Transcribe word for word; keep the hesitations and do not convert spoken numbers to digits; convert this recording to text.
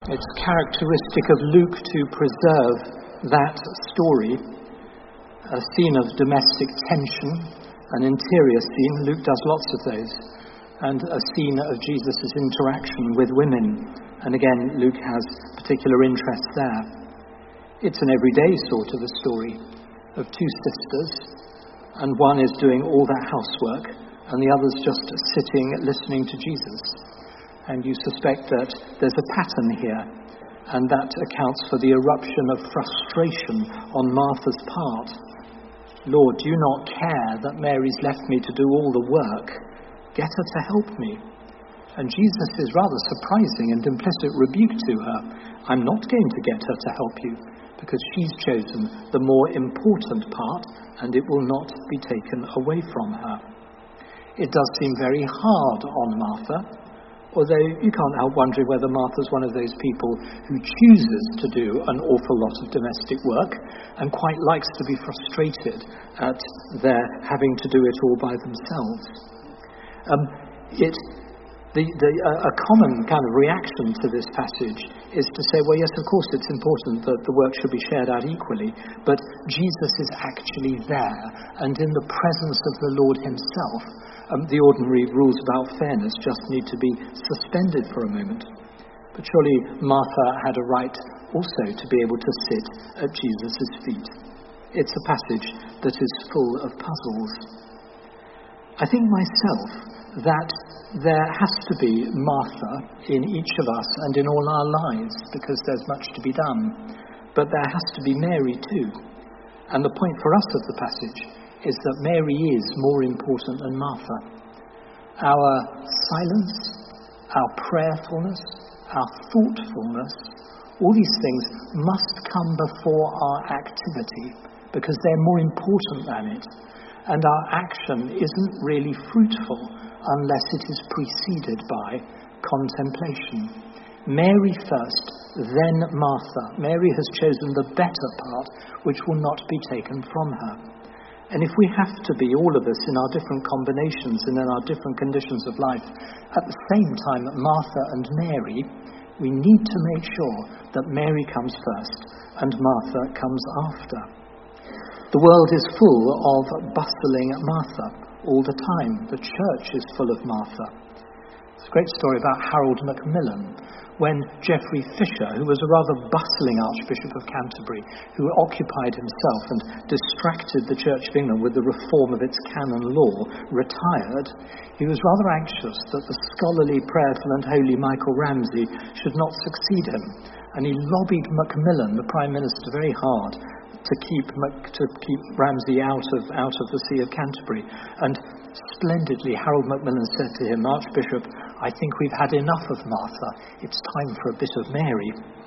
It's characteristic of Luke to preserve that story, a scene of domestic tension, an interior scene. Luke does lots of those. And a scene of Jesus' interaction with women. And again, Luke has particular interest there. It's an everyday sort of a story of two sisters, and one is doing all that housework, and the other's just sitting listening to Jesus. And you suspect that there's a pattern here, and that accounts for the eruption of frustration on Martha's part. Lord, do you not care that Mary's left me to do all the work? Get her to help me. And Jesus is rather surprising and implicit rebuke to her. I'm not going to get her to help you, because she's chosen the more important part, and it will not be taken away from her. It does seem very hard on Martha, although you can't help wondering whether Martha's one of those people who chooses to do an awful lot of domestic work and quite likes to be frustrated at their having to do it all by themselves. Um, it The, the, uh, a common kind of reaction to this passage is to say, well, yes, of course it's important that the work should be shared out equally, but Jesus is actually there, and in the presence of the Lord himself, um, the ordinary rules about fairness just need to be suspended for a moment. But surely Martha had a right also to be able to sit at Jesus' feet. It's a passage that is full of puzzles. I think myself that there has to be Martha in each of us and in all our lives, because there's much to be done. But there has to be Mary too. And the point for us of the passage is that Mary is more important than Martha. Our silence, our prayerfulness, our thoughtfulness, all these things must come before our activity, because they're more important than it. And our action isn't really fruitful unless it is preceded by contemplation. Mary first, then Martha. Mary has chosen the better part, which will not be taken from her. And if we have to be, all of us, in our different combinations and in our different conditions of life, at the same time Martha and Mary, we need to make sure that Mary comes first and Martha comes after. The world is full of bustling Martha all the time. The church is full of Martha. It's a great story about Harold Macmillan, when Geoffrey Fisher, who was a rather bustling Archbishop of Canterbury, who occupied himself and distracted the Church of England with the reform of its canon law, retired, he was rather anxious that the scholarly, prayerful and holy Michael Ramsey should not succeed him. And he lobbied Macmillan, the Prime Minister, very hard to keep to keep Ramsay out of out of the See of Canterbury. And splendidly, Harold Macmillan said to him, Archbishop, I think we've had enough of Martha. It's time for a bit of Mary.